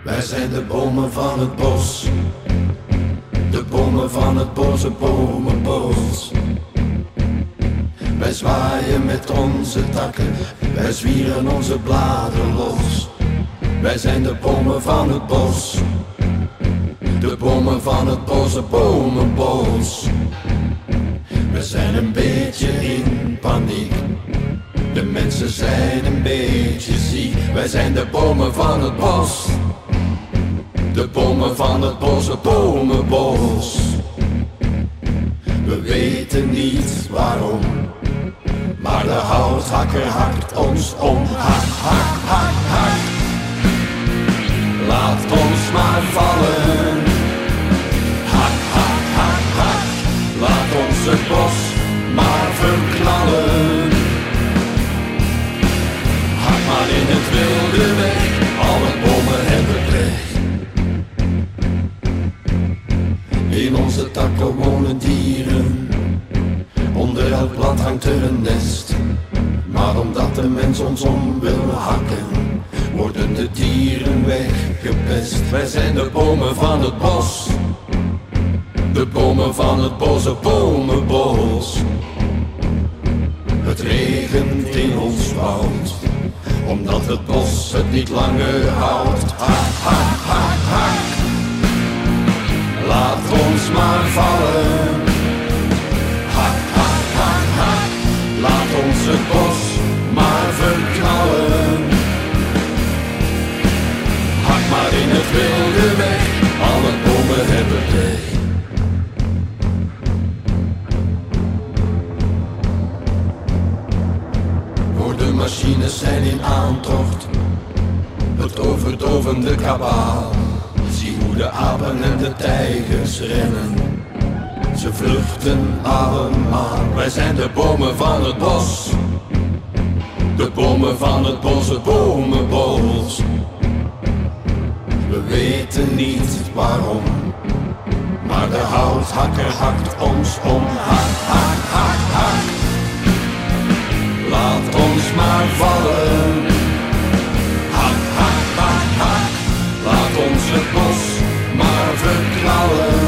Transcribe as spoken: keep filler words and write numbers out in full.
Wij zijn de bomen van het bos, de bomen van het boze bomenbos. Wij zwaaien met onze takken, wij zwieren onze bladeren los. Wij zijn de bomen van het bos, de bomen van het boze bomenbos. We zijn een beetje in paniek, de mensen zijn een beetje ziek. Wij zijn de bomen van het bos, de bomen van het boze bomenbos. We weten niet waarom, maar de houthakker hakt ons om. Hak, hak, hak, hak. Laat ons maar vallen. Hak, hak, hak, hak. Laat ons het bos maar verknallen. Hak maar in het wilde weg, alle bomen hebben pech. In onze takken wonen dieren, onder elk blad hangt er een nest. Maar omdat de mens ons om wil hakken, worden de dieren weggepest. Wij zijn de bomen van het bos, de bomen van het boze bomenbos. Het regent in ons woud, omdat het bos het niet langer houdt. Hak, hak, hak, hak. Laat ons maar vallen. Hak, hak, hak, hak. Laat ons het bos maar verknallen. Hak maar in het wilde weg, alle bomen hebben pech. Voor de machines zijn in aantocht, het overdovende kabaal. Zie hoe de apen en de tijgers rennen, ze vluchten allemaal. Wij zijn de bomen van het bos, de bomen van het boze bomenbos. We weten niet waarom, maar de houthakker hakt ons om. Hak, hak, hak, hak. Laat ons maar vallen. Hak, hak, hak, hak. Laat ons het bos maar verknallen.